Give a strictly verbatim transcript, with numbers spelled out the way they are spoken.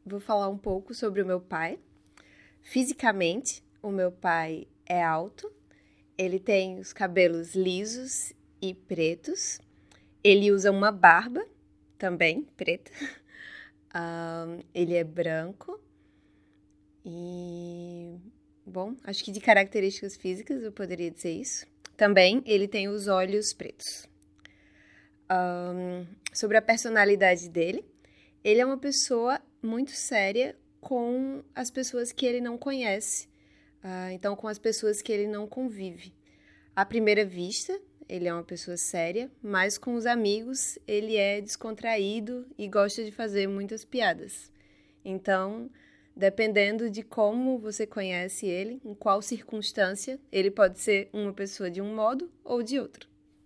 vou falar um pouco sobre o meu pai. Fisicamente, o meu pai é alto, ele tem os cabelos lisos e pretos, ele usa uma barba também preta, um, ele é branco e, bom, acho que de características físicas eu poderia dizer isso. Também ele tem os olhos pretos. Um, sobre a personalidade dele, ele é uma pessoa muito séria com as pessoas que ele não conhece, uh, então com as pessoas que ele não convive. À primeira vista, ele é uma pessoa séria, mas com os amigos ele é descontraído e gosta de fazer muitas piadas. Então, dependendo de como você conhece ele, em qual circunstância, ele pode ser uma pessoa de um modo ou de outro.